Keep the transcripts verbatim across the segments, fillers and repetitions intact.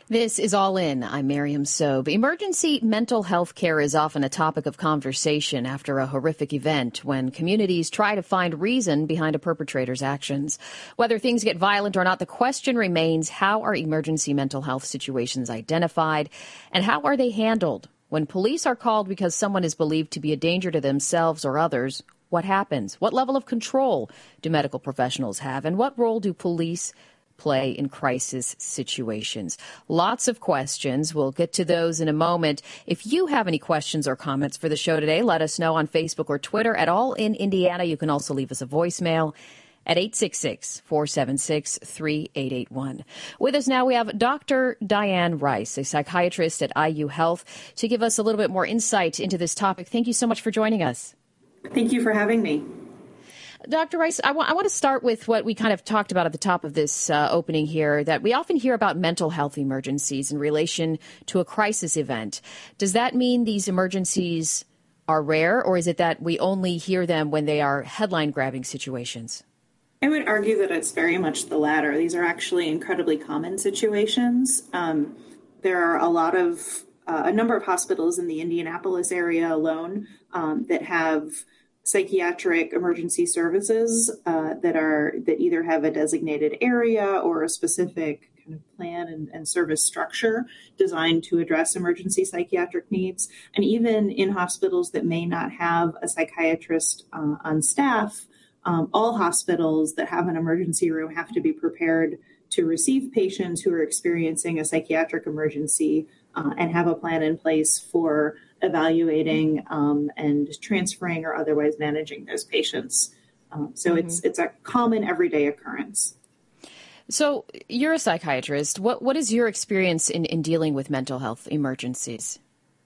This is All In. I'm Miriam Sobe. Emergency mental health care is often a topic of conversation after a horrific event when communities try to find reason behind a perpetrator's actions. Whether things get violent or not, the question remains, how are emergency mental health situations identified and how are they handled? When police are called because someone is believed to be a danger to themselves or others, what happens? What level of control do medical professionals have? And what role do police play in crisis situations? Lots of questions. We'll get to those in a moment. If you have any questions or comments for the show today, let us know on Facebook or Twitter at All in Indiana. You can also leave us a voicemail at eight six six, four seven six, three eight eight one. With us now, we have Doctor Diane Rice, a psychiatrist at I U Health, to give us a little bit more insight into this topic. Thank you so much for joining us. Thank you for having me. Doctor Rice, I, w- I want to start with what we kind of talked about at the top of this uh, opening here, that we often hear about mental health emergencies in relation to a crisis event. Does that mean these emergencies are rare, or is it that we only hear them when they are headline-grabbing situations? I would argue that it's very much the latter. These are actually incredibly common situations. Um, there are a lot of, uh, a number of hospitals in the Indianapolis area alone um, that have psychiatric emergency services uh, that are that either have a designated area or a specific kind of plan and, and service structure designed to address emergency psychiatric needs. And even in hospitals that may not have a psychiatrist uh, on staff, um, all hospitals that have an emergency room have to be prepared to receive patients who are experiencing a psychiatric emergency uh, and have a plan in place for evaluating um, and transferring or otherwise managing those patients. Um, so mm-hmm. it's it's a common everyday occurrence. So you're a psychiatrist. What what is your experience in, in dealing with mental health emergencies?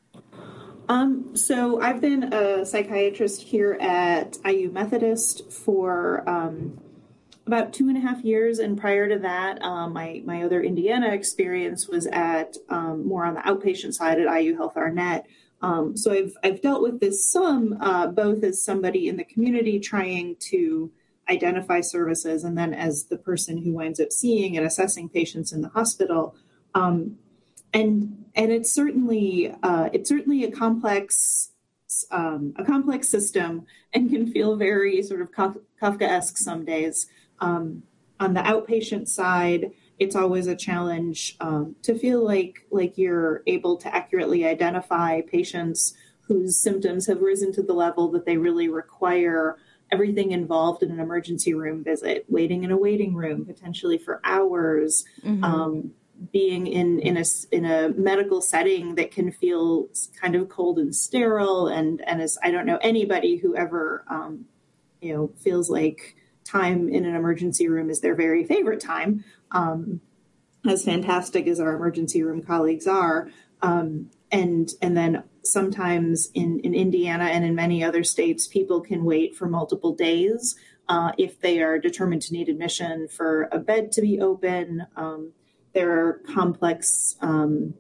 Um, so I've been a psychiatrist here at I U Methodist for um, about two and a half years. And prior to that, um, my, my other Indiana experience was at um, more on the outpatient side at I U Health Arnett. Um, so I've I've dealt with this some, uh, both as somebody in the community trying to identify services, and then as the person who winds up seeing and assessing patients in the hospital. Um, and and it's certainly uh, it's certainly a complex um, a complex system, and can feel very sort of Kaf- Kafkaesque some days. Um, on the outpatient side, it's always a challenge um, to feel like like you're able to accurately identify patients whose symptoms have risen to the level that they really require everything involved in an emergency room visit, waiting in a waiting room, potentially for hours, mm-hmm. um, being in, in a in a medical setting that can feel kind of cold and sterile. And, and as I don't know anybody who ever, um, you know, feels like time in an emergency room is their very favorite time, um, as fantastic as our emergency room colleagues are. Um, and and then sometimes in, in Indiana and in many other states, people can wait for multiple days uh, if they are determined to need admission for a bed to be open. Um, there are complex um,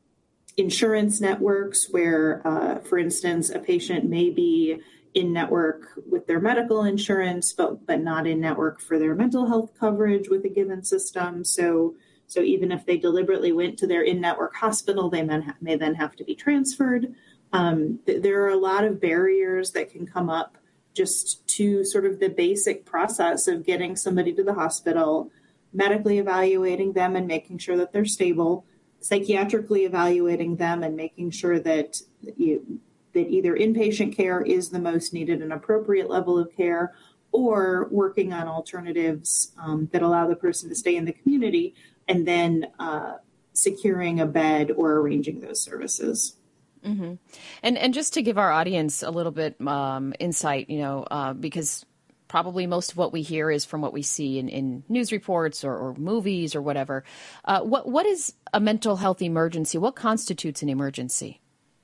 insurance networks where, uh, for instance, a patient may be in network with their medical insurance, but but not in network for their mental health coverage with a given system. So so even if they deliberately went to their in-network hospital, they may, ha- may then have to be transferred. Um, th- there are a lot of barriers that can come up just to sort of the basic process of getting somebody to the hospital, medically evaluating them and making sure that they're stable, psychiatrically evaluating them and making sure that you that either inpatient care is the most needed and appropriate level of care, or working on alternatives um, that allow the person to stay in the community, and then uh, securing a bed or arranging those services. Mm-hmm. And and just to give our audience a little bit um, insight, you know, uh, because probably most of what we hear is from what we see in, in news reports or, or movies or whatever. Uh, what what is a mental health emergency? What constitutes an emergency?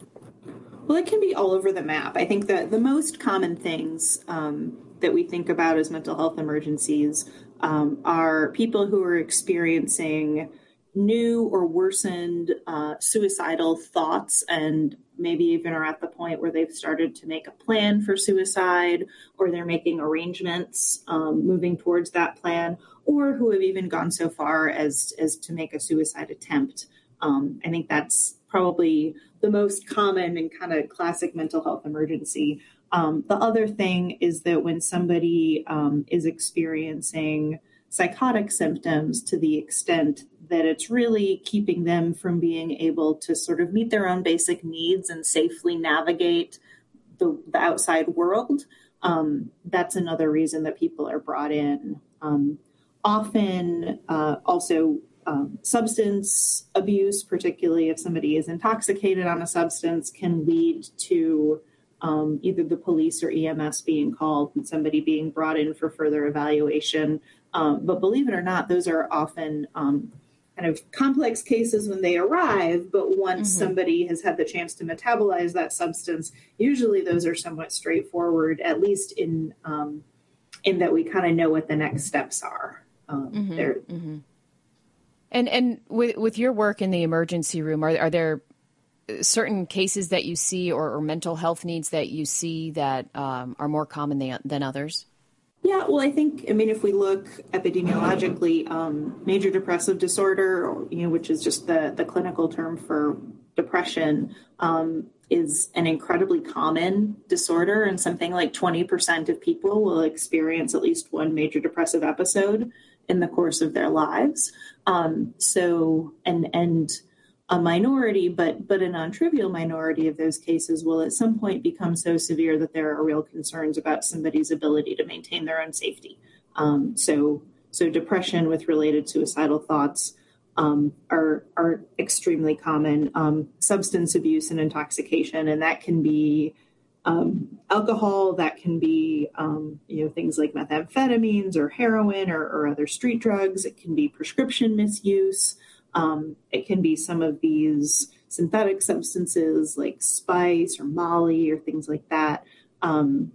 Well, it can be all over the map. I think that the most common things um, that we think about as mental health emergencies um, are people who are experiencing new or worsened uh, suicidal thoughts, and maybe even are at the point where they've started to make a plan for suicide, or they're making arrangements um, moving towards that plan, or who have even gone so far as, as to make a suicide attempt. Um, I think that's probably the most common and kind of classic mental health emergency. Um, the other thing is that when somebody um, is experiencing psychotic symptoms to the extent that it's really keeping them from being able to sort of meet their own basic needs and safely navigate the, the outside world, um, that's another reason that people are brought in. Um, often uh, also um, substance abuse, particularly if somebody is intoxicated on a substance, can lead to um, either the police or E M S being called and somebody being brought in for further evaluation. Um, but believe it or not, those are often um, kind of complex cases when they arrive, but once mm-hmm. somebody has had the chance to metabolize that substance, usually those are somewhat straightforward, at least in um, in that we kind of know what the next steps are. Um, mm-hmm. Mm-hmm. And and with with your work in the emergency room, are are there certain cases that you see or, or mental health needs that you see that um, are more common than, than others? Yeah, well, I think, I mean, if we look epidemiologically, um, major depressive disorder, or, you know, which is just the, the clinical term for depression, um, is an incredibly common disorder, and something like twenty percent of people will experience at least one major depressive episode in the course of their lives. Um, so, and, and, a minority, but but a non-trivial minority of those cases will at some point become so severe that there are real concerns about somebody's ability to maintain their own safety. Um, so so depression with related suicidal thoughts um, are are extremely common. Um, substance abuse and intoxication, and that can be um, alcohol, that can be um, you know things like methamphetamines or heroin or, or other street drugs. It can be prescription misuse. Um, it can be some of these synthetic substances like spice or Molly or things like that. Um,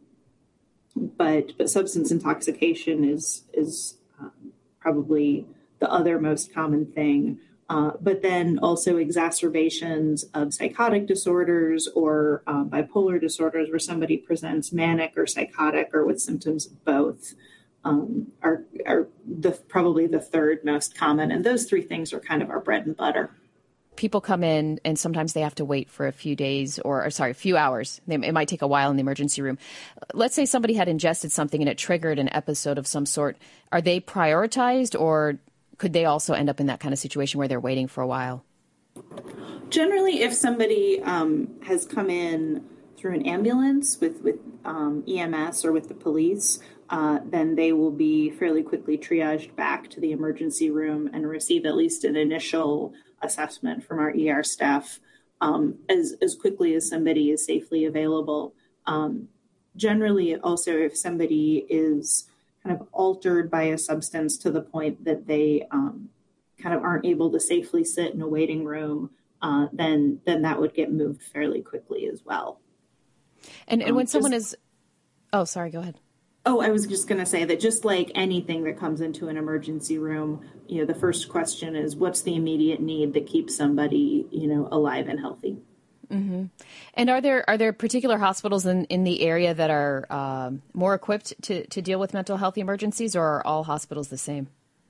but but substance intoxication is is um, probably the other most common thing. Uh, but then also exacerbations of psychotic disorders or uh, bipolar disorders where somebody presents manic or psychotic or with symptoms of both. Um, are are the probably the third most common, and those three things are kind of our bread and butter. People come in, and sometimes they have to wait for a few days, or, or sorry, a few hours. They, it might take a while in the emergency room. Let's say somebody had ingested something and it triggered an episode of some sort. Are they prioritized, or could they also end up in that kind of situation where they're waiting for a while? Generally, if somebody um, has come in through an ambulance with with um, E M S or with the police, Uh, then they will be fairly quickly triaged back to the emergency room and receive at least an initial assessment from our E R staff um, as, as quickly as somebody is safely available. Um, generally, also, if somebody is kind of altered by a substance to the point that they um, kind of aren't able to safely sit in a waiting room, uh, then then that would get moved fairly quickly as well. And, and um, when someone just, is, oh, sorry, go ahead. Oh, I was just going to say that just like anything that comes into an emergency room, you know, the first question is what's the immediate need that keeps somebody, you know, alive and healthy. Mm-hmm. And are there are there particular hospitals in, in the area that are um, more equipped to, to deal with mental health emergencies, or are all hospitals the same?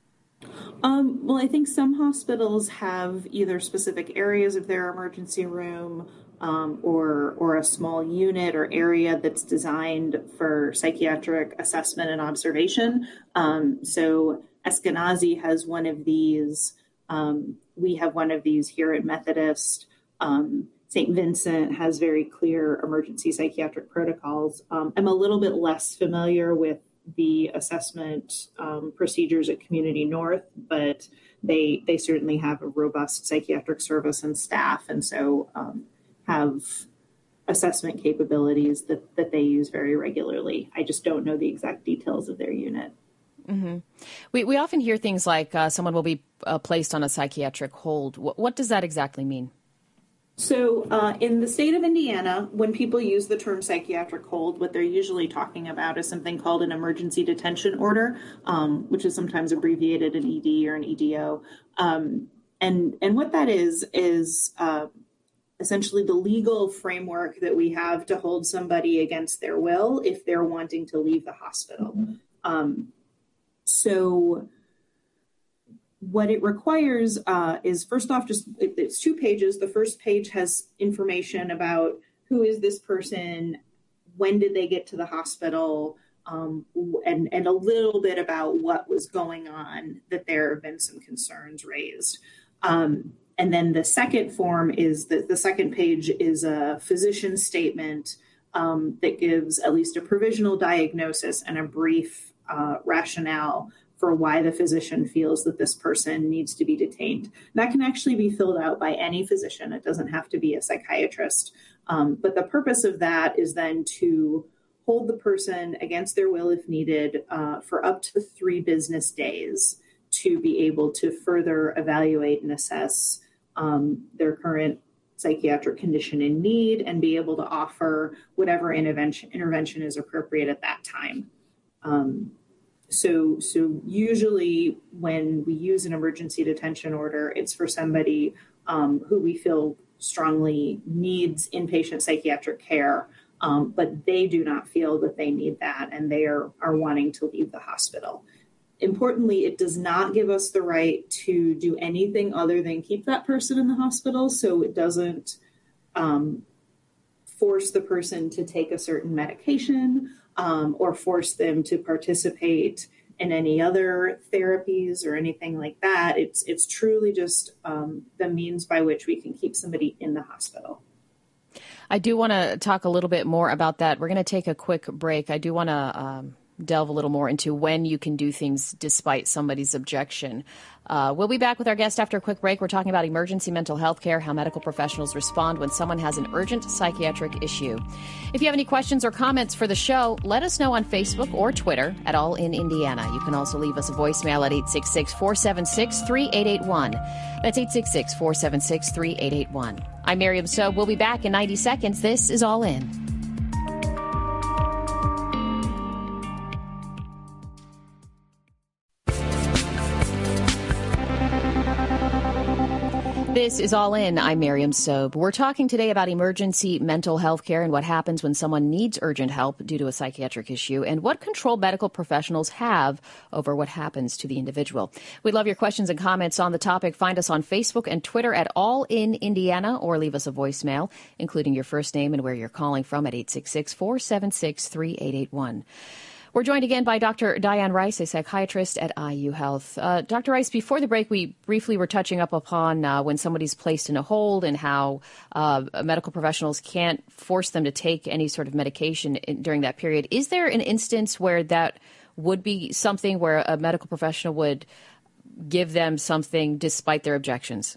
Um, well, I think some hospitals have either specific areas of their emergency room um, or or a small unit or area that's designed for psychiatric assessment and observation. Um, so Eskenazi has one of these. Um, we have one of these here at Methodist. Um, Saint Vincent has very clear emergency psychiatric protocols. Um, I'm a little bit less familiar with the assessment um, procedures at Community North, but they they certainly have a robust psychiatric service and staff, and so um, have assessment capabilities that, that they use very regularly. I just don't know the exact details of their unit. Mm-hmm. We we often hear things like uh, someone will be uh, placed on a psychiatric hold. What, what does that exactly mean? So uh, in the state of Indiana, when people use the term psychiatric hold, what they're usually talking about is something called an emergency detention order, um, which is sometimes abbreviated an E D or an E D O. Um, and, and what that is, is uh, essentially the legal framework that we have to hold somebody against their will if they're wanting to leave the hospital. Um, so what it requires uh, is, first off, just it, it's two pages. The first page has information about who is this person, when did they get to the hospital, um, and, and a little bit about what was going on, that there have been some concerns raised. Um, and then the second form is that the second page is a physician statement um, that gives at least a provisional diagnosis and a brief uh, rationale for why the physician feels that this person needs to be detained. That can actually be filled out by any physician. It doesn't have to be a psychiatrist. Um, but the purpose of that is then to hold the person against their will if needed uh, for up to three business days to be able to further evaluate and assess um, their current psychiatric condition and need, and be able to offer whatever intervention intervention is appropriate at that time. Um, So, so usually when we use an emergency detention order, it's for somebody um, who we feel strongly needs inpatient psychiatric care, um, but they do not feel that they need that, and they are, are wanting to leave the hospital. Importantly, it does not give us the right to do anything other than keep that person in the hospital. So it doesn't um, force the person to take a certain medication um, or force them to participate in any other therapies or anything like that. It's it's truly just um, the means by which we can keep somebody in the hospital. I do want to talk a little bit more about that. We're going to take a quick break. I do want to um, delve a little more into when you can do things despite somebody's objection. Uh, we'll be back with our guest after a quick break. We're talking about emergency mental health care, how medical professionals respond when someone has an urgent psychiatric issue. If you have any questions or comments for the show, let us know on Facebook or Twitter at All in Indiana. You can also leave us a voicemail at eight six six, four seven six, three eight eight one. That's eight six six, four seven six, three eight eight one. I'm Miriam Sobe. We'll be back in ninety seconds. This is All In. This is All In. I'm Miriam Sobe. We're talking today about emergency mental health care and what happens when someone needs urgent help due to a psychiatric issue, and what control medical professionals have over what happens to the individual. We'd love your questions and comments on the topic. Find us on Facebook and Twitter at All In Indiana, or leave us a voicemail, including your first name and where you're calling from, at eight six six, four seven six, three eight eight one. We're joined again by Doctor Diane Rice, a psychiatrist at I U Health. Uh, Doctor Rice, before the break, we briefly were touching up upon uh, when somebody's placed in a hold and how uh, medical professionals can't force them to take any sort of medication in, during that period. Is there an instance where that would be something where a medical professional would give them something despite their objections?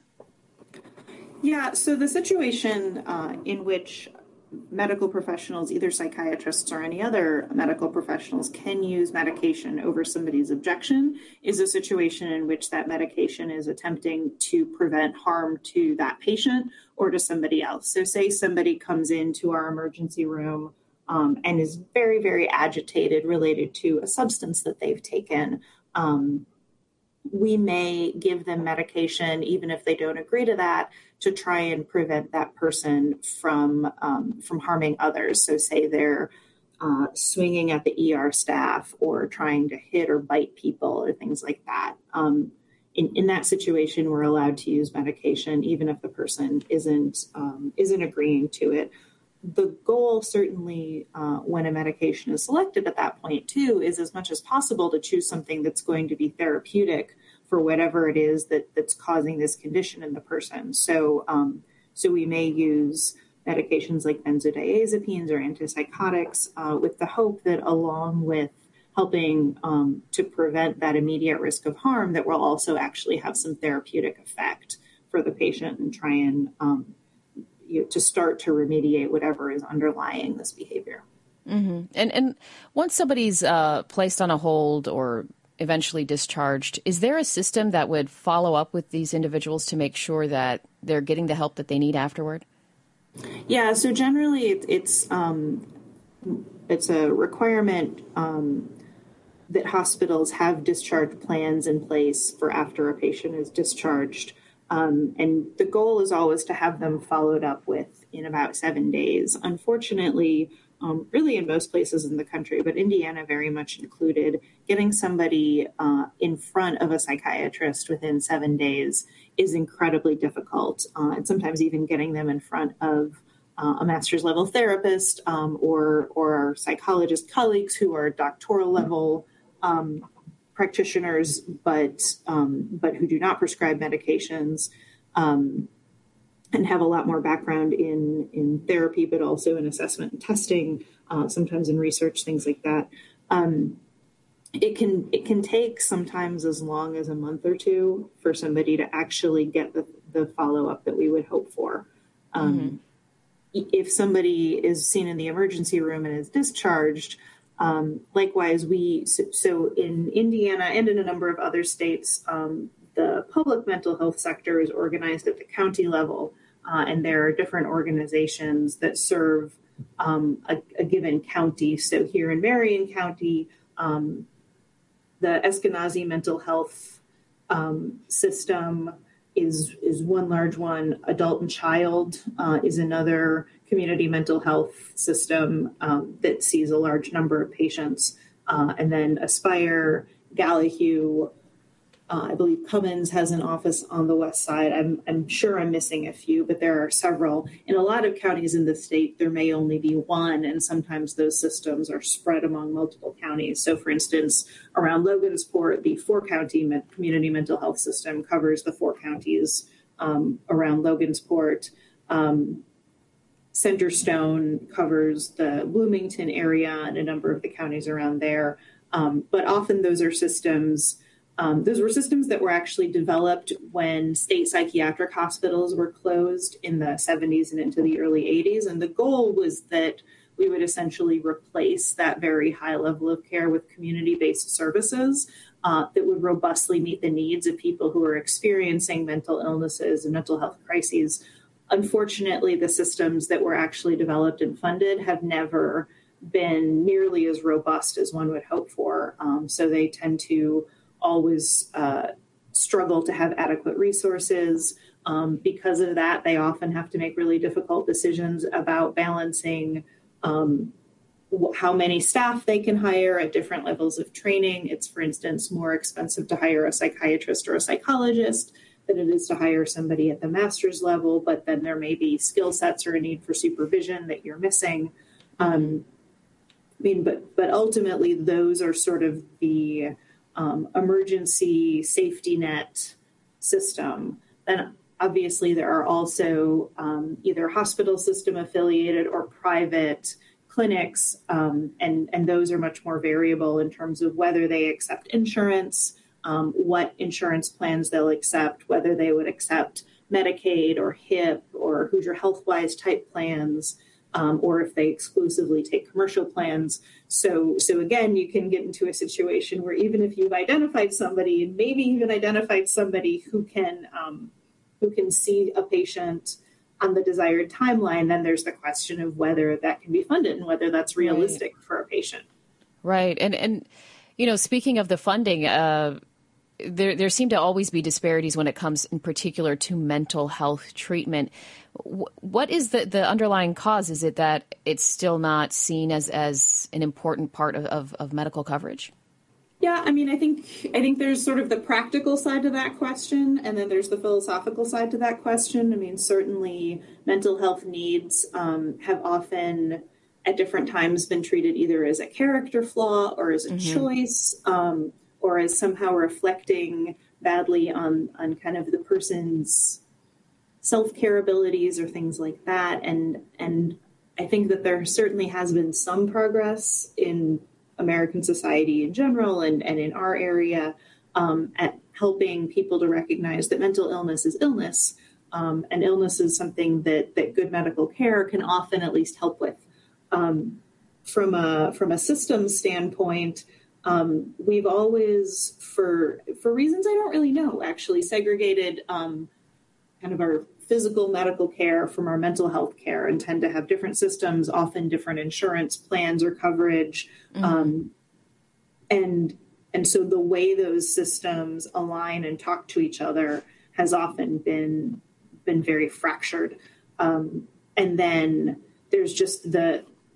Yeah, so the situation uh, in which medical professionals, either psychiatrists or any other medical professionals, can use medication over somebody's objection is a situation in which that medication is attempting to prevent harm to that patient or to somebody else. So say somebody comes into our emergency room um, and is very, very agitated related to a substance that they've taken. Um, we may give them medication, even if they don't agree to that, to try and prevent that person from um, from harming others. So say they're uh, swinging at the E R staff or trying to hit or bite people or things like that. Um, in, in that situation, we're allowed to use medication, even if the person isn't um, isn't agreeing to it. The goal, certainly, uh, when a medication is selected at that point, too, is as much as possible to choose something that's going to be therapeutic for whatever it is that, that's causing this condition in the person. So, um, so we may use medications like benzodiazepines or antipsychotics uh, with the hope that, along with helping um, to prevent that immediate risk of harm, that will also actually have some therapeutic effect for the patient and try and um, you know, to start to remediate whatever is underlying this behavior. Mm-hmm. And and once somebody's uh, placed on a hold or eventually discharged, is there a system that would follow up with these individuals to make sure that they're getting the help that they need afterward? Yeah, so generally it, it's um, it's a requirement um, that hospitals have discharge plans in place for after a patient is discharged. Um, and the goal is always to have them followed up with in about seven days. Unfortunately, um, really in most places in the country, but Indiana very much included, getting somebody uh, in front of a psychiatrist within seven days is incredibly difficult. Uh, and sometimes even getting them in front of uh, a master's level therapist um, or, or psychologist colleagues who are doctoral level um, practitioners, but, um, but who do not prescribe medications. Um, and have a lot more background in, in therapy, but also in assessment and testing, uh, sometimes in research, things like that. Um, it can it can take sometimes as long as a month or two for somebody to actually get the, the follow-up that we would hope for. Um, mm-hmm. If somebody is seen in the emergency room and is discharged, um, likewise, we so, so in Indiana and in a number of other states, um, the public mental health sector is organized at the county level, uh, and there are different organizations that serve um, a, a given county. So here in Marion County, um, the Eskenazi mental health um, system is is one large one. Adult and child uh, is another community mental health system um, that sees a large number of patients. Uh, and then Aspire, Gallahue, Uh, I believe Cummins has an office on the west side. I'm, I'm sure I'm missing a few, but there are several. In a lot of counties in the state, there may only be one, and sometimes those systems are spread among multiple counties. So, for instance, around Logansport, the four-county community mental health system covers the four counties um, around Logansport. Um, Centerstone covers the Bloomington area and a number of the counties around there. Um, but often those are systems... Um, those were systems that were actually developed when state psychiatric hospitals were closed in the seventies and into the early eighties. And the goal was that we would essentially replace that very high level of care with community-based services uh, that would robustly meet the needs of people who are experiencing mental illnesses and mental health crises. Unfortunately, the systems that were actually developed and funded have never been nearly as robust as one would hope for. Um, so they tend to always uh, struggle to have adequate resources. Um, because of that, they often have to make really difficult decisions about balancing um, w- how many staff they can hire at different levels of training. It's, for instance, more expensive to hire a psychiatrist or a psychologist than it is to hire somebody at the master's level, but then there may be skill sets or a need for supervision that you're missing. Um, I mean, but but ultimately, those are sort of the Um, emergency safety net system. Then obviously there are also um, either hospital system affiliated or private clinics, um, and, and those are much more variable in terms of whether they accept insurance, um, what insurance plans they'll accept, whether they would accept Medicaid or H I P or Hoosier HealthWise type plans, um, or if they exclusively take commercial plans. So, so again, you can get into a situation where even if you've identified somebody, and maybe even identified somebody who can um, who can see a patient on the desired timeline, then there's the question of whether that can be funded and whether that's realistic right. for a patient. Right, and and you know, speaking of the funding, uh, there there seem to always be disparities when it comes, in particular, to mental health treatment. What is the, the underlying cause? Is it that it's still not seen as, as an important part of, of, of medical coverage? Yeah, I mean, I think I think there's sort of the practical side to that question, and then there's the philosophical side to that question. I mean, certainly mental health needs um, have often at different times been treated either as a character flaw or as a mm-hmm. choice, um, or as somehow reflecting badly on, on kind of the person's self-care abilities or things like that. And and I think that there certainly has been some progress in American society in general and, and in our area um, at helping people to recognize that mental illness is illness. Um, and illness is something that, that good medical care can often at least help with. Um, from a from a systems standpoint, um, we've always, for for reasons I don't really know, actually segregated um, kind of our physical medical care from our mental health care, and tend to have different systems, often different insurance plans or coverage. Mm-hmm. Um, and and so the way those systems align and talk to each other has often been been very fractured. Um, and then there's just the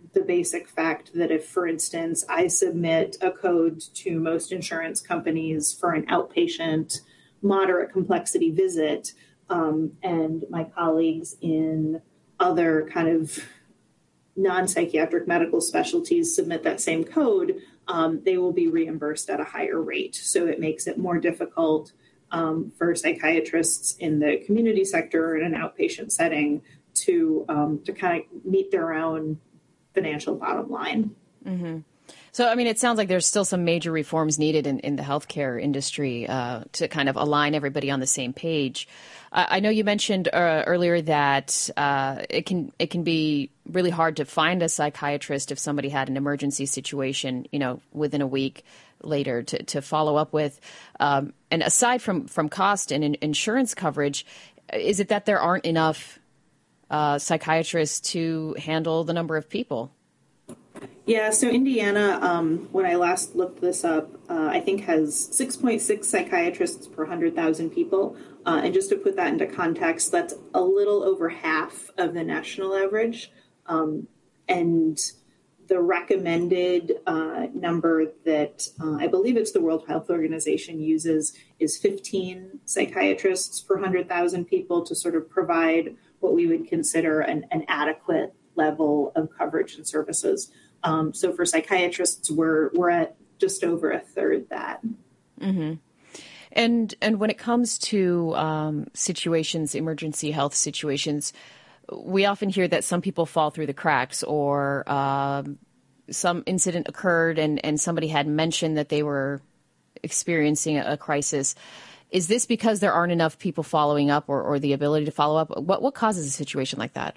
the basic fact that if, for instance, I submit a code to most insurance companies for an outpatient moderate complexity visit, um, and my colleagues in other kind of non-psychiatric medical specialties submit that same code, um, they will be reimbursed at a higher rate. So it makes it more difficult um, for psychiatrists in the community sector or in an outpatient setting to um, to kind of meet their own financial bottom line. Mm-hmm. So, I mean, it sounds like there's still some major reforms needed in, in the healthcare industry uh, to kind of align everybody on the same page. Uh, I know you mentioned uh, earlier that uh, it can it can be really hard to find a psychiatrist if somebody had an emergency situation, you know, within a week later to, to follow up with. Um, and aside from, from cost and in, insurance coverage, is it that there aren't enough uh, psychiatrists to handle the number of people? Yeah, so Indiana, um, when I last looked this up, uh, I think has six point six psychiatrists per one hundred thousand people. Uh, and just to put that into context, that's a little over half of the national average. Um, and the recommended uh, number that uh, I believe it's the World Health Organization uses is fifteen psychiatrists per one hundred thousand people to sort of provide what we would consider an, an adequate level of coverage and services. Um, so for psychiatrists, we're we're at just over a third that. Mm-hmm. And and when it comes to um, situations, emergency health situations, we often hear that some people fall through the cracks, or um, some incident occurred and, and somebody had mentioned that they were experiencing a, a crisis. Is this because there aren't enough people following up, or, or the ability to follow up? What what causes a situation like that?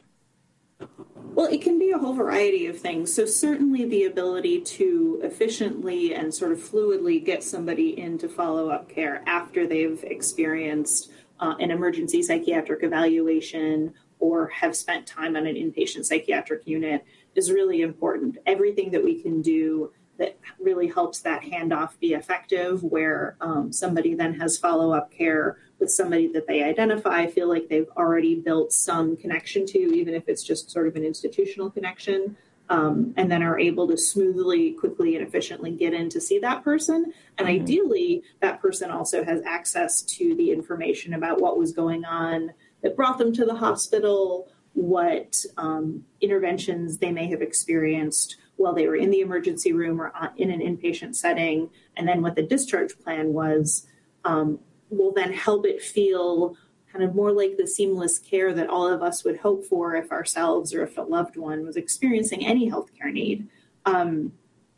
Well, it can be a whole variety of things. So certainly the ability to efficiently and sort of fluidly get somebody into follow-up care after they've experienced uh, an emergency psychiatric evaluation or have spent time on an inpatient psychiatric unit is really important. Everything that we can do that really helps that handoff be effective, where um, somebody then has follow-up care with somebody that they identify, feel like they've already built some connection to, even if it's just sort of an institutional connection, um, and then are able to smoothly, quickly, and efficiently get in to see that person. And mm-hmm. ideally, that person also has access to the information about what was going on that brought them to the hospital, what um, interventions they may have experienced while they were in the emergency room or in an inpatient setting, and then what the discharge plan was, um, will then help it feel kind of more like the seamless care that all of us would hope for if ourselves or if a loved one was experiencing any healthcare need. Um,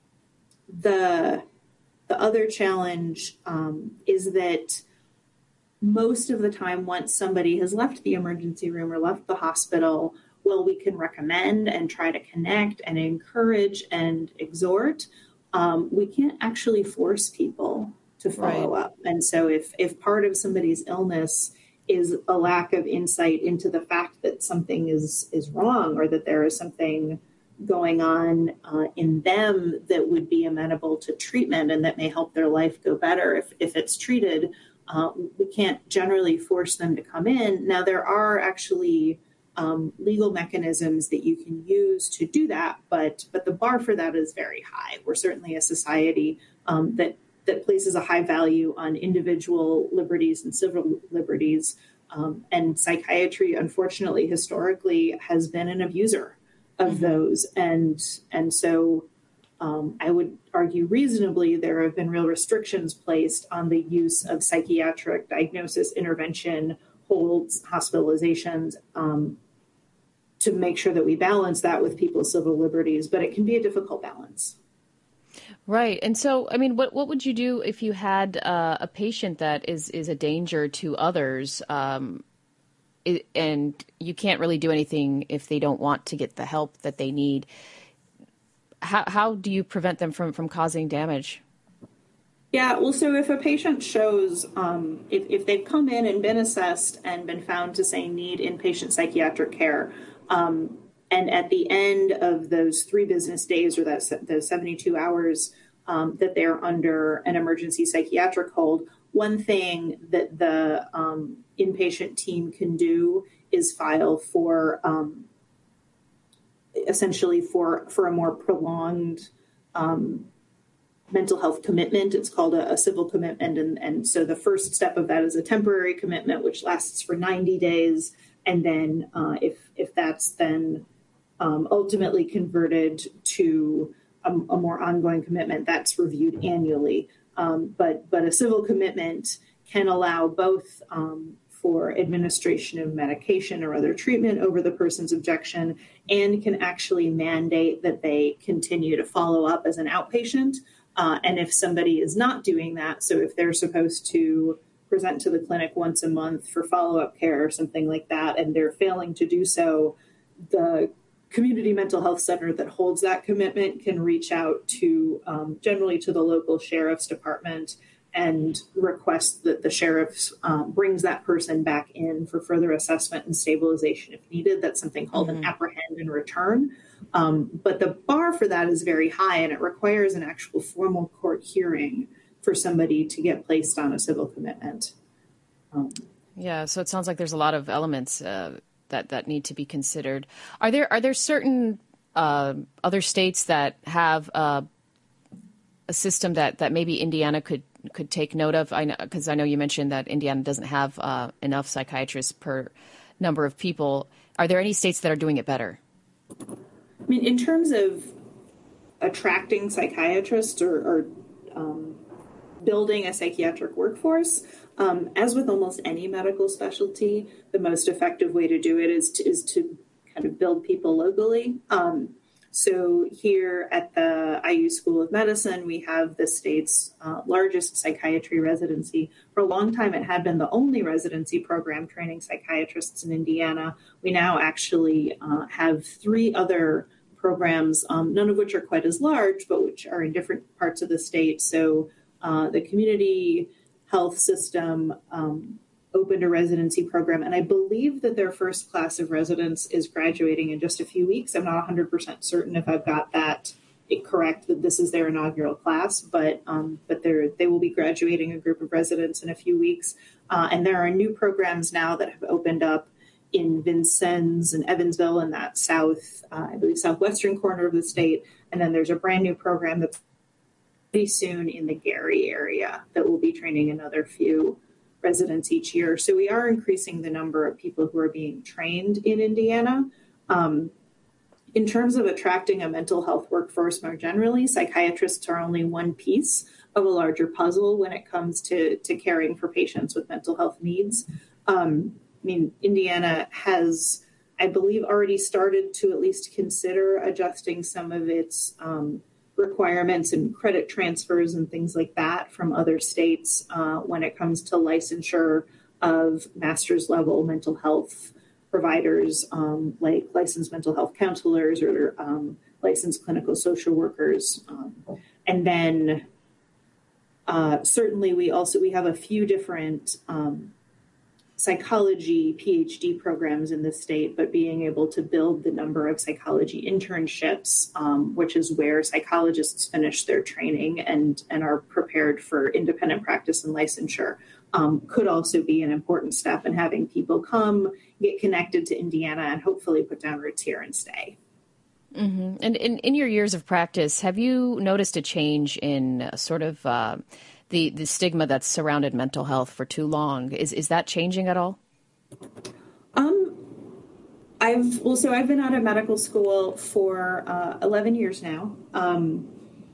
the, the other challenge um, is that most of the time, once somebody has left the emergency room or left the hospital, well, we can recommend and try to connect and encourage and exhort. Um, we can't actually force people to follow right. up. And so if, if part of somebody's illness is a lack of insight into the fact that something is, is wrong, or that there is something going on uh, in them that would be amenable to treatment and that may help their life go better if, if it's treated, uh, we can't generally force them to come in. Now, there are actually Um, legal mechanisms that you can use to do that, but but the bar for that is very high. We're certainly a society um, that that places a high value on individual liberties and civil liberties, um, and psychiatry, unfortunately, historically has been an abuser of mm-hmm. those, and and so um, I would argue reasonably there have been real restrictions placed on the use of psychiatric diagnosis, intervention, holds, hospitalizations, um, to make sure that we balance that with people's civil liberties, but it can be a difficult balance. Right. And so, I mean, what, what would you do if you had uh, a patient that is, is a danger to others, um, it, and you can't really do anything if they don't want to get the help that they need? How, how do you prevent them from, from causing damage? Yeah, well, so if a patient shows, um, if, if they've come in and been assessed and been found to say need inpatient psychiatric care, um, and at the end of those three business days or that those seventy-two hours um, that they're under an emergency psychiatric hold, one thing that the um, inpatient team can do is file for um, essentially for, for a more prolonged um, mental health commitment. It's called a, a civil commitment. And, and so the first step of that is a temporary commitment, which lasts for ninety days. And then uh, if, if that's then um, ultimately converted to a, a more ongoing commitment, that's reviewed annually. Um, but, but a civil commitment can allow both um, for administration of medication or other treatment over the person's objection, and can actually mandate that they continue to follow up as an outpatient. Uh, and if somebody is not doing that, so if they're supposed to present to the clinic once a month for follow-up care or something like that, and they're failing to do so, the community mental health center that holds that commitment can reach out to um, generally to the local sheriff's department and request that the sheriff um, brings that person back in for further assessment and stabilization if needed. That's something called mm-hmm. an apprehend and return. Um, but the bar for that is very high, and it requires an actual formal court hearing for somebody to get placed on a civil commitment. Um, yeah, so it sounds like there's a lot of elements uh, that, that need to be considered. Are there are there certain uh, other states that have uh, a system that, that maybe Indiana could could take note of? I know, because I know you mentioned that Indiana doesn't have uh, enough psychiatrists per number of people. Are there any states that are doing it better? I mean, in terms of attracting psychiatrists or, or um, building a psychiatric workforce, um, as with almost any medical specialty, the most effective way to do it is to, is to kind of build people locally. Um, So here at the I U School of Medicine, we have the state's uh, largest psychiatry residency. For a long time, it had been the only residency program training psychiatrists in Indiana. We now actually uh, have three other programs, um, none of which are quite as large, but which are in different parts of the state. So uh, the community health system um, opened a residency program, and I believe that their first class of residents is graduating in just a few weeks. I'm not one hundred percent certain if I've got that correct, that this is their inaugural class, but um, but they're, they will be graduating a group of residents in a few weeks. Uh, and there are new programs now that have opened up in Vincennes and Evansville in that south, uh, I believe, southwestern corner of the state. And then there's a brand new program that's pretty soon in the Gary area that will be training another few residents each year. So we are increasing the number of people who are being trained in Indiana. Um, in terms of attracting a mental health workforce more generally, psychiatrists are only one piece of a larger puzzle when it comes to, to caring for patients with mental health needs. Um, I mean, Indiana has, I believe, already started to at least consider adjusting some of its um, requirements and credit transfers and things like that from other states uh, when it comes to licensure of master's level mental health providers, um, like licensed mental health counselors or um, licensed clinical social workers. Um, and then uh, certainly we also, we have a few different um, psychology PhD programs in the state, but being able to build the number of psychology internships, um, which is where psychologists finish their training and, and are prepared for independent practice and licensure, um, could also be an important step in having people come, get connected to Indiana, and hopefully put down roots here and stay. Mm-hmm. And in, in your years of practice, have you noticed a change in uh, sort of uh, the, the stigma that's surrounded mental health for too long? Is is that changing at all? Um, I've well, so I've been out of medical school for uh, eleven years now. Um,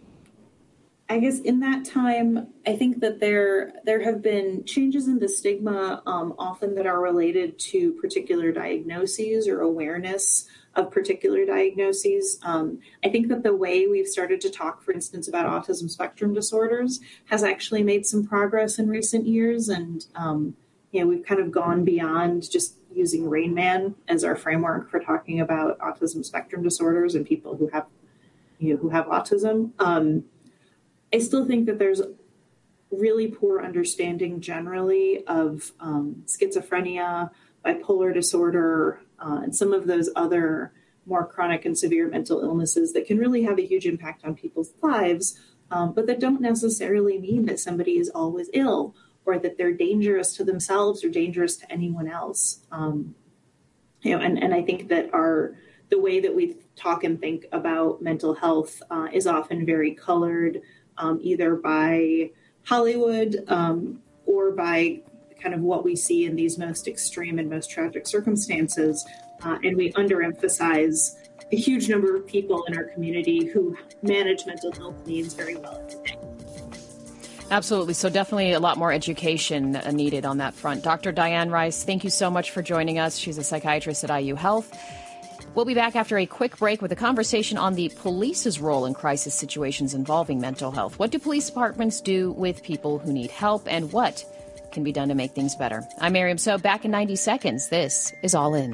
I guess in that time, I think that there there have been changes in the stigma, um, often that are related to particular diagnoses or awareness of particular diagnoses. Um, I think that the way we've started to talk, for instance, about autism spectrum disorders has actually made some progress in recent years. And, um, you know, we've kind of gone beyond just using Rain Man as our framework for talking about autism spectrum disorders and people who have, you know, who have autism. Um, I still think that there's really poor understanding generally of um, schizophrenia, bipolar disorder, uh, and some of those other more chronic and severe mental illnesses that can really have a huge impact on people's lives, um, but that don't necessarily mean that somebody is always ill or that they're dangerous to themselves or dangerous to anyone else. Um, you know, and, and I think that our the way that we talk and think about mental health uh, is often very colored, um, either by Hollywood um, or by kind of what we see in these most extreme and most tragic circumstances. Uh, and we underemphasize a huge number of people in our community who manage mental health needs very well every day. Absolutely. So definitely a lot more education needed on that front. Doctor Diane Rice, thank you so much for joining us. She's a psychiatrist at I U Health. We'll be back after a quick break with a conversation on the police's role in crisis situations involving mental health. What do police departments do with people who need help, and what can be done to make things better? I'm Miriam So. Back in ninety seconds. This is All In.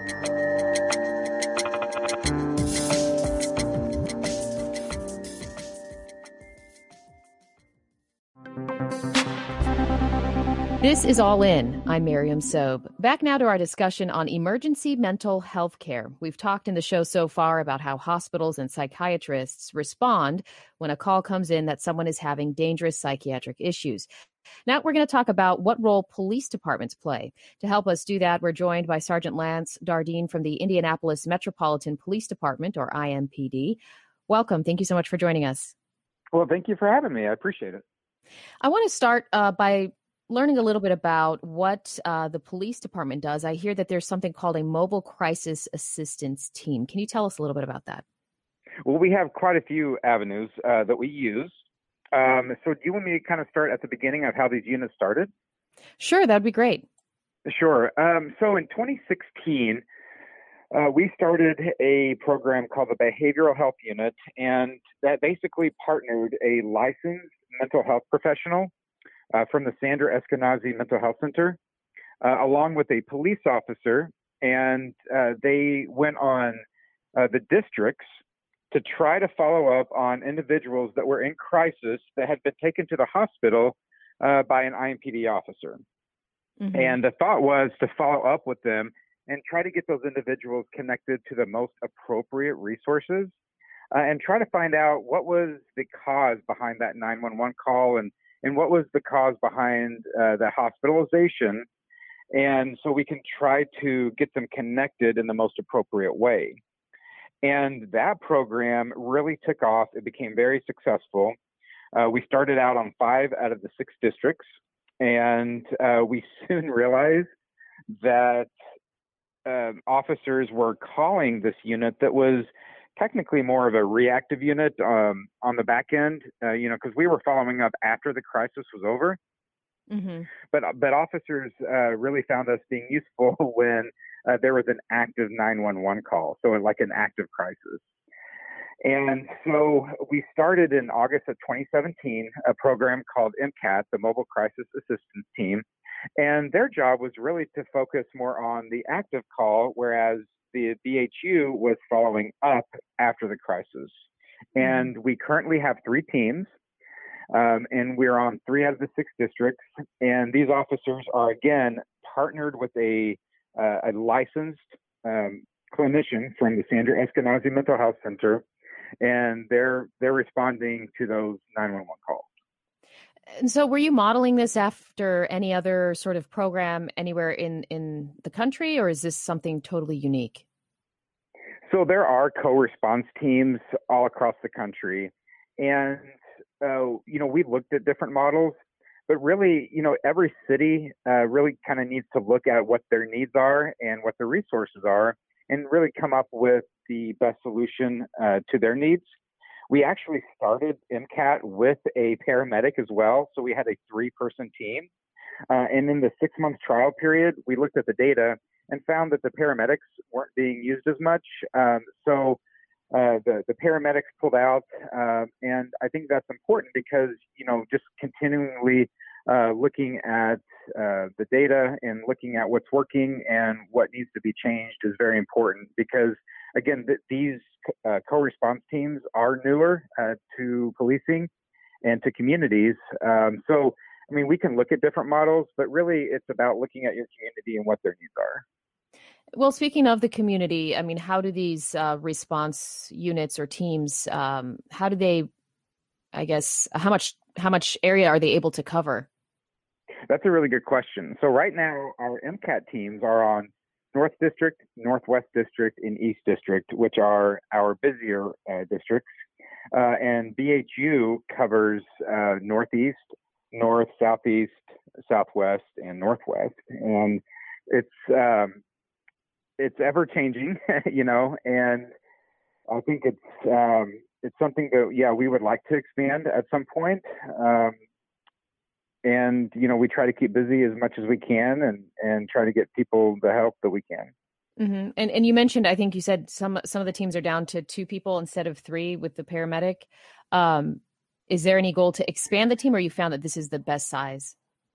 This is All In. I'm Miriam Sobe. Back now to our discussion on emergency mental health care. We've talked in the show so far about how hospitals and psychiatrists respond when a call comes in that someone is having dangerous psychiatric issues. Now we're going to talk about what role police departments play. To help us do that, we're joined by Sergeant Lance Dardeen from the Indianapolis Metropolitan Police Department, or I M P D. Welcome. Thank you so much for joining us. Well, thank you for having me. I appreciate it. I want to start uh, by learning a little bit about what uh, the police department does. I hear that there's something called a mobile crisis assistance team. Can you tell us a little bit about that? Well, we have quite a few avenues uh, that we use. Um, so do you want me to kind of start at the beginning of how these units started? Sure, that'd be great. Sure. Um, so in twenty sixteen, uh, we started a program called the Behavioral Health Unit, and that basically partnered a licensed mental health professional Uh, from the Sandra Eskenazi Mental Health Center, uh, along with a police officer, and uh, they went on uh, the districts to try to follow up on individuals that were in crisis that had been taken to the hospital uh, by an I M P D officer. Mm-hmm. And the thought was to follow up with them and try to get those individuals connected to the most appropriate resources uh, and try to find out what was the cause behind that nine one one call and and what was the cause behind uh, the hospitalization, and so we can try to get them connected in the most appropriate way. And that program really took off. It became very successful. Uh, we started out on five out of the six districts, and uh, we soon realized that uh, officers were calling this unit that was technically more of a reactive unit um, on the back end, uh, you know, because we were following up after the crisis was over. Mm-hmm. But but officers uh, really found us being useful when uh, there was an active nine one one call, so like an active crisis. And so we started in August of twenty seventeen a program called M C A T, the Mobile Crisis Assistance Team, and their job was really to focus more on the active call, whereas the B H U was following up after the crisis. And we currently have three teams, um, and we're on three out of the six districts. And these officers are, again, partnered with a, uh, a licensed um, clinician from the Sandra Eskenazi Mental Health Center, and they're they're responding to those nine one one calls. And so were you modeling this after any other sort of program anywhere in, in the country, or is this something totally unique? So there are co-response teams all across the country. And, uh, you know, we've looked at different models, but really, you know, every city uh, really kind of needs to look at what their needs are and what their resources are and really come up with the best solution uh, to their needs. We actually started M C A T with a paramedic as well. So we had a three-person team. Uh, and in the six-month trial period, we looked at the data and found that the paramedics weren't being used as much. Um, so uh, the, the paramedics pulled out. Uh, and I think that's important because, you know, just continually uh, looking at uh, the data and looking at what's working and what needs to be changed is very important because, again, th- these uh, co-response teams are newer uh, to policing and to communities. Um, so, I mean, we can look at different models, but really it's about looking at your community and what their needs are. Well, speaking of the community, I mean, how do these uh, response units or teams, um, how do they, I guess, how much how much area are they able to cover? That's a really good question. So right now, our M C A T teams are on North District, Northwest District, and East District, which are our busier uh, districts. Uh, and B H U covers uh, Northeast, North, Southeast, Southwest, and Northwest. And it's um, it's ever changing, you know, and I think it's um, it's something that, yeah, we would like to expand at some point. Um, and, you know, we try to keep busy as much as we can and, and try to get people the help that we can. Mm-hmm. And and you mentioned, I think you said some some of the teams are down to two people instead of three with the paramedic. Um, is there any goal to expand the team, or you found that this is the best size?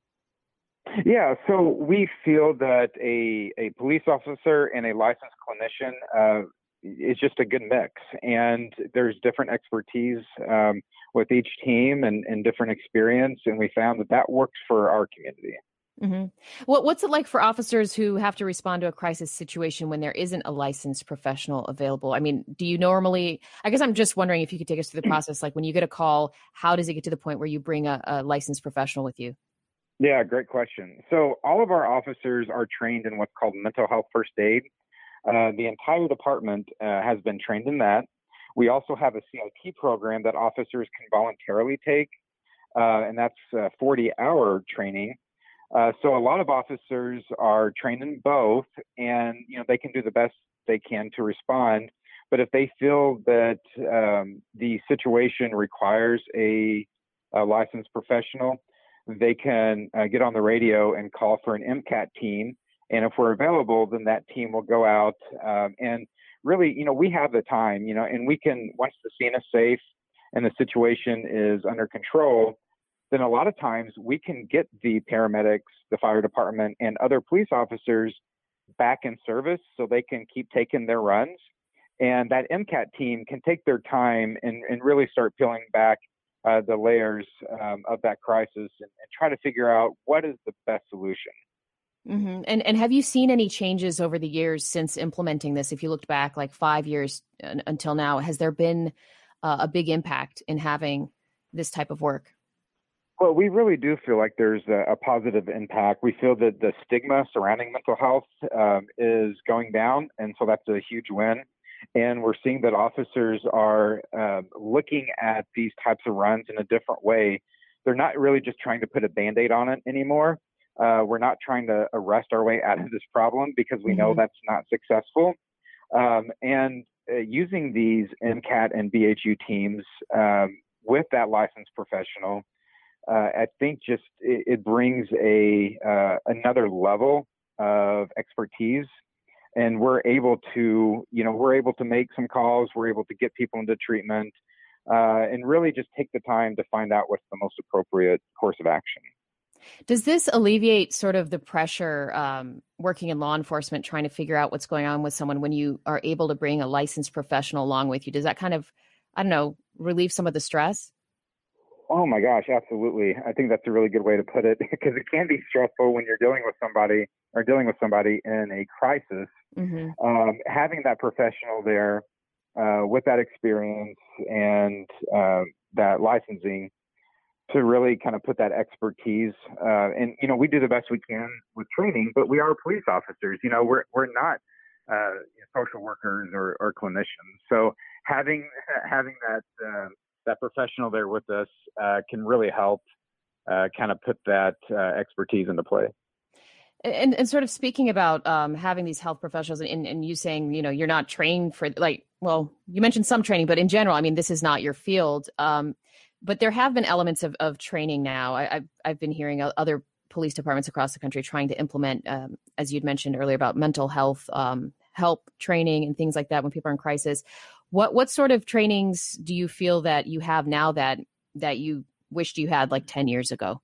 Yeah, so we feel that a, a police officer and a licensed clinician uh, is just a good mix. And there's different expertise um, with each team and, and different experience. And we found that that works for our community. Mm-hmm. What, what's it like for officers who have to respond to a crisis situation when there isn't a licensed professional available? I mean, do you normally, I guess I'm just wondering if you could take us through the process. Like when you get a call, how does it get to the point where you bring a, a licensed professional with you? Yeah, great question. So all of our officers are trained in what's called mental health first aid. Uh, the entire department uh, has been trained in that. We also have a C I T program that officers can voluntarily take, uh, and that's a forty-hour training. Uh, so a lot of officers are trained in both, and you know they can do the best they can to respond. But if they feel that um, the situation requires a, a licensed professional, they can uh, get on the radio and call for an M CAT team. And if we're available, then that team will go out um, and really, you know, we have the time, you know, and we can, once the scene is safe and the situation is under control, then a lot of times we can get the paramedics, the fire department, and other police officers back in service so they can keep taking their runs. And that M CAT team can take their time and, and really start peeling back uh, the layers um, of that crisis and, and try to figure out what is the best solution. Mm-hmm. And and have you seen any changes over the years since implementing this? If you looked back like five years uh, until now, has there been uh, a big impact in having this type of work? Well, we really do feel like there's a, a positive impact. We feel that the stigma surrounding mental health um, is going down, and so that's a huge win. And we're seeing that officers are uh, looking at these types of runs in a different way. They're not really just trying to put a Band-Aid on it anymore. Uh, we're not trying to arrest our way out of this problem because we know that's not successful. Um, and uh, using these M CAT and B H U teams um, with that licensed professional, uh, I think just it, it brings a uh, another level of expertise. And we're able to, you know, we're able to make some calls. We're able to get people into treatment uh, and really just take the time to find out what's the most appropriate course of action. Does this alleviate sort of the pressure um, working in law enforcement, trying to figure out what's going on with someone when you are able to bring a licensed professional along with you? Does that kind of, I don't know, relieve some of the stress? Oh my gosh, absolutely. I think that's a really good way to put it because it can be stressful when you're dealing with somebody or dealing with somebody in a crisis. Mm-hmm. Um, having that professional there uh, with that experience and uh, that licensing to really kind of put that expertise. Uh, and, you know, we do the best we can with training, but we are police officers. You know, we're we're not uh, social workers or, or clinicians. So having having that uh, that professional there with us uh, can really help uh, kind of put that uh, expertise into play. And and sort of speaking about um, having these health professionals and, and you saying, you know, you're not trained for like, well, you mentioned some training, but in general, I mean, this is not your field. Um, but there have been elements of, of training now. I, I've, I've been hearing other police departments across the country trying to implement, um, as you'd mentioned earlier, about mental health um, help training and things like that when people are in crisis. What what sort of trainings do you feel that you have now that that you wished you had like ten years ago?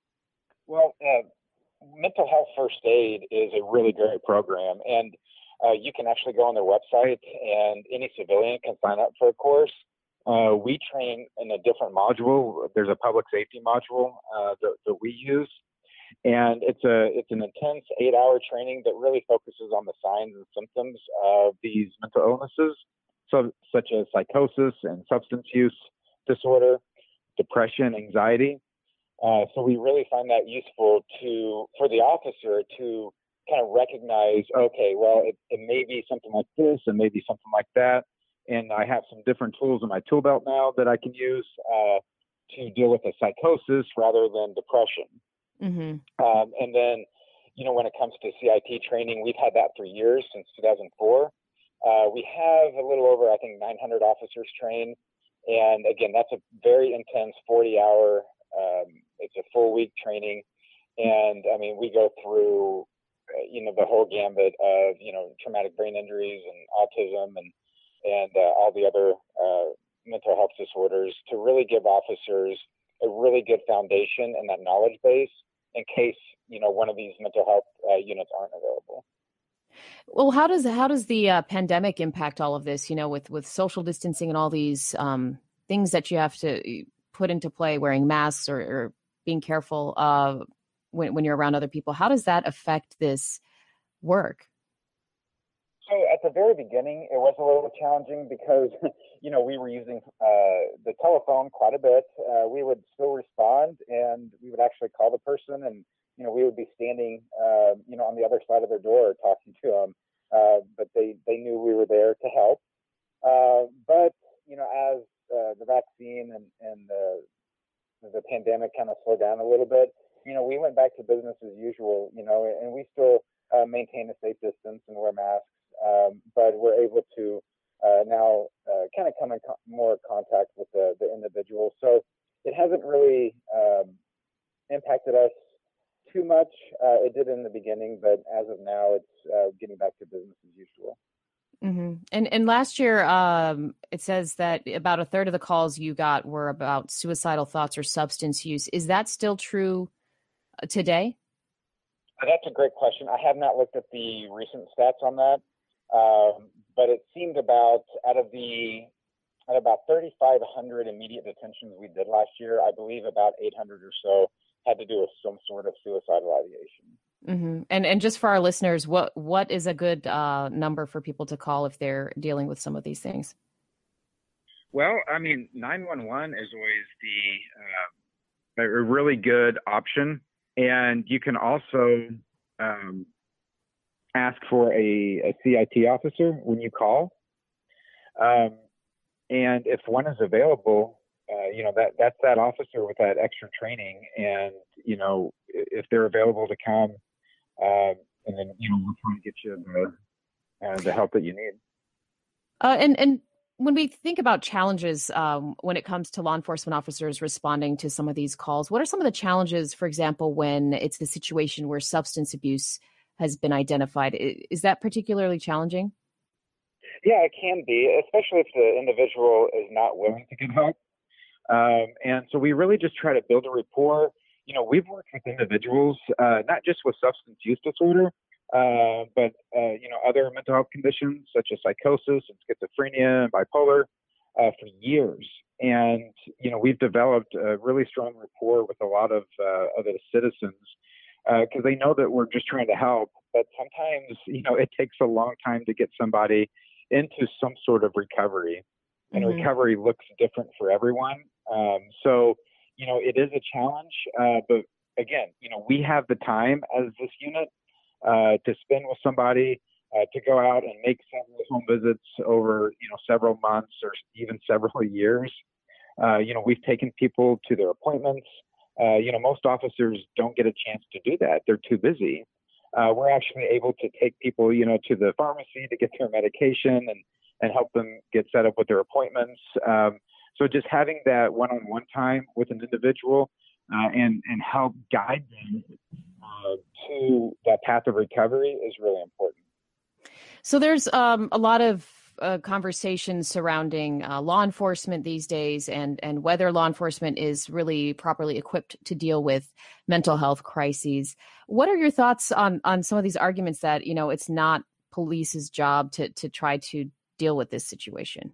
Well, uh, Mental Health First Aid is a really great program, and uh, you can actually go on their website, and any civilian can sign up for a course. Uh, we train in a different module. There's a public safety module uh, that, that we use, and it's a it's an intense eight-hour training that really focuses on the signs and symptoms of these mental illnesses, so such as psychosis and substance use disorder, depression, anxiety. Uh, so we really find that useful to for the officer to kind of recognize, okay, well, it, it may be something like this and maybe something like that. And I have some different tools in my tool belt now that I can use uh, to deal with a psychosis rather than depression. Mm-hmm. Um, and then, you know, when it comes to C I T training, we've had that for years, since two thousand four. Uh, we have a little over, I think, nine hundred officers trained. And again, that's a very intense forty hour, um, it's a full week training. And I mean, we go through, uh, you know, the whole gambit of, you know, traumatic brain injuries and autism and, and uh, all the other uh, mental health disorders to really give officers a really good foundation and that knowledge base in case, you know, one of these mental health uh, units aren't available. Well, how does how does the uh, pandemic impact all of this? You know, with with social distancing and all these um, things that you have to put into play, wearing masks or, or being careful uh, when when you're around other people. How does that affect this work? So at the very beginning, it was a little challenging because, you know, we were using uh, the telephone quite a bit. Uh, we would still respond, and we would actually call the person, and you know, we would be standing, uh, you know, on the other side of their door talking to them. Uh, but they they knew we were there to help. Uh, but you know, as uh, the vaccine and and the the pandemic kind of slowed down a little bit, you know, we went back to business as usual. You know, and we still uh, maintain a safe distance and wear masks. Um, but we're able to uh, now uh, kind of come in co- more contact with the, the individual. So it hasn't really um, impacted us too much. Uh, it did in the beginning, but as of now, it's uh, getting back to business as usual. Mm-hmm. And and last year, um, it says that about a third of the calls you got were about suicidal thoughts or substance use. Is that still true today? That's a great question. I have not looked at the recent stats on that. Um, but it seemed about out of the at about thirty-five hundred immediate detentions we did last year, I believe about eight hundred or so had to do with some sort of suicidal ideation. Mm-hmm. And and just for our listeners, what what is a good uh, number for people to call if they're dealing with some of these things? Well, I mean, nine one one is always the uh, a really good option, and you can also um, ask for a, a C I T officer when you call. Um, and if one is available, uh, you know, that that's that officer with that extra training. And, you know, if they're available to come, um, and then, you know, we'll try to get you the, uh, the help that you need. Uh, and, and when we think about challenges um, when it comes to law enforcement officers responding to some of these calls, what are some of the challenges, for example, when it's the situation where substance abuse has been identified? Is that particularly challenging? Yeah, it can be, especially if the individual is not willing to get help. Um, and so we really just try to build a rapport. You know, we've worked with individuals, uh, not just with substance use disorder, uh, but, uh, you know, other mental health conditions such as psychosis and schizophrenia and bipolar uh, for years. And, you know, we've developed a really strong rapport with a lot of uh, other citizens because uh, they know that we're just trying to help. But sometimes, you know, it takes a long time to get somebody into some sort of recovery. And mm-hmm. recovery looks different for everyone. Um, so, you know, it is a challenge. Uh, but again, you know, we have the time as this unit uh, to spend with somebody, uh, to go out and make several home visits over, you know, several months or even several years. Uh, you know, we've taken people to their appointments. Uh, you know, most officers don't get a chance to do that. They're too busy. Uh, we're actually able to take people, you know, to the pharmacy to get their medication and, and help them get set up with their appointments. Um, so just having that one-on-one time with an individual uh, and, and help guide them uh, to that path of recovery is really important. So there's um, a lot of uh, conversations surrounding uh, law enforcement these days and, and whether law enforcement is really properly equipped to deal with mental health crises. What are your thoughts on, on some of these arguments that, you know, it's not police's job to, to try to deal with this situation?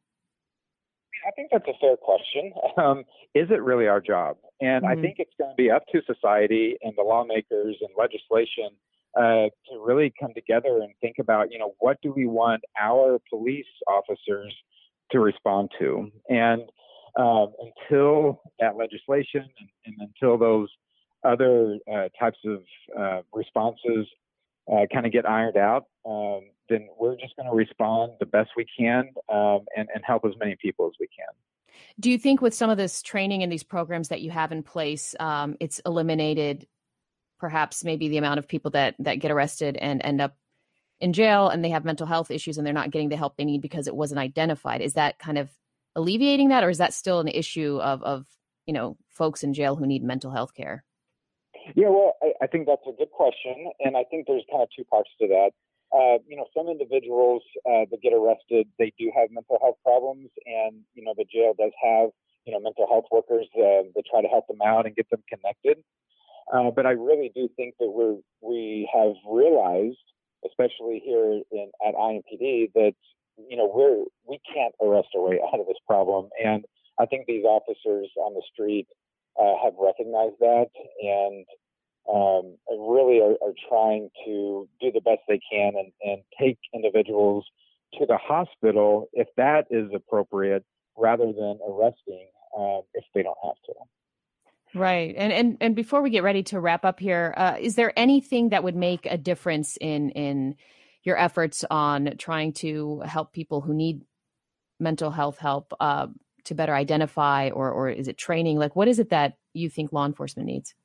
I think that's a fair question. Um, is it really our job? And mm-hmm. I think it's going to be up to society and the lawmakers and legislation uh, to really come together and think about, you know, what do we want our police officers to respond to? And um, until that legislation and, and until those other uh, types of uh, responses uh, kind of get ironed out, um, then we're just going to respond the best we can um, and, and help as many people as we can. Do you think with some of this training and these programs that you have in place, um, it's eliminated perhaps maybe the amount of people that, that get arrested and end up in jail and they have mental health issues and they're not getting the help they need because it wasn't identified? Is that kind of alleviating that, or is that still an issue of, of you know, folks in jail who need mental health care? Yeah, well, I, I think that's a good question. And I think there's kind of two parts to that. Uh, you know, some individuals uh, that get arrested, they do have mental health problems. And, you know, the jail does have, you know, mental health workers uh, that try to help them out and get them connected. Uh, but I really do think that we're, we have realized, especially here in, at I M P D, that, you know, we're, we can't arrest our way out of this problem. And I think these officers on the street uh, have recognized that and um, really are, are trying to do the best they can and, and take individuals to the hospital if that is appropriate, rather than arresting uh, if they don't have to. Right. And and and before we get ready to wrap up here, uh, is there anything that would make a difference in in your efforts on trying to help people who need mental health help uh, to better identify, or or is it training? Like, what is it that you think law enforcement needs?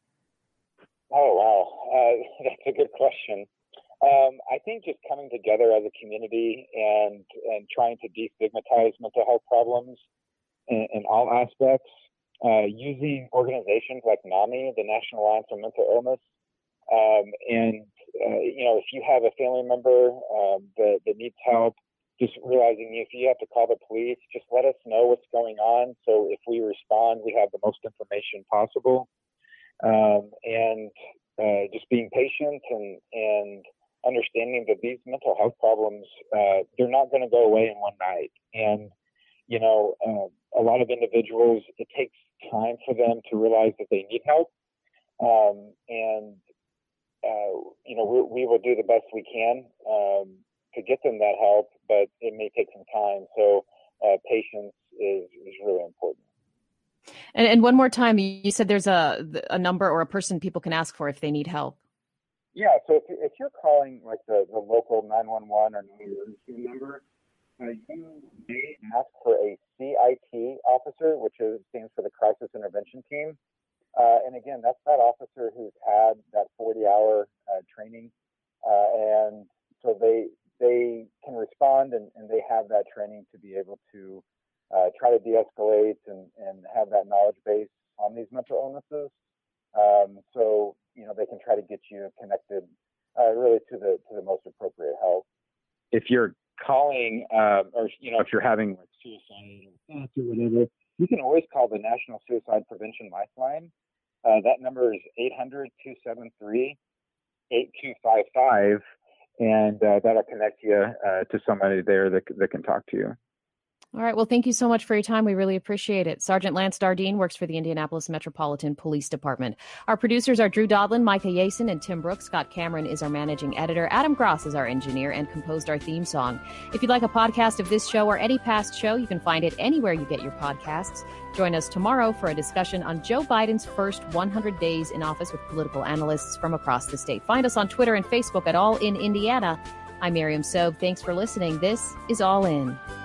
Oh, wow. Uh, that's a good question. Um, I think just coming together as a community and, and trying to destigmatize mental health problems in, in all aspects, uh, using organizations like NAMI, the National Alliance on Mental Illness. Um, and, uh, you know, if you have a family member um, that, that needs help, just realizing if you have to call the police, just let us know what's going on. So if we respond, we have the most information possible. Um, and uh, just being patient and, and understanding that these mental health problems, uh, they're not going to go away in one night. And, you know, uh, a lot of individuals, it takes time for them to realize that they need help. Um, and, uh, you know, we, we will do the best we can um, to get them that help, but it may take some time. So uh, patience is, is really important. And, and one more time, you said there's a a number or a person people can ask for if they need help. Yeah, so if, if you're calling like the, the local nine one one or emergency number, uh, you may ask for a C I T officer, which is, stands for the Crisis Intervention Team. Uh, and again, that's that officer who's had that forty-hour uh, training, uh, and so they they can respond and, and they have that training to be able to Uh, try to de-escalate and, and have that knowledge base on these mental illnesses. Um, so, you know, they can try to get you connected uh, really to the to the most appropriate help. If you're calling uh, or, you know, if you're having like suicide or thoughts or whatever, you can always call the National Suicide Prevention Lifeline. Uh, that number is eight hundred, two seven three, eight two five five, and uh, that'll connect you uh, to somebody there that, that can talk to you. All right. Well, thank you so much for your time. We really appreciate it. Sergeant Lance Dardeen works for the Indianapolis Metropolitan Police Department. Our producers are Drew Dodlin, Micah Yason, and Tim Brooks. Scott Cameron is our managing editor. Adam Gross is our engineer and composed our theme song. If you'd like a podcast of this show or any past show, you can find it anywhere you get your podcasts. Join us tomorrow for a discussion on Joe Biden's first one hundred days in office with political analysts from across the state. Find us on Twitter and Facebook at All in Indiana. I'm Miriam Sobe. Thanks for listening. This is All In.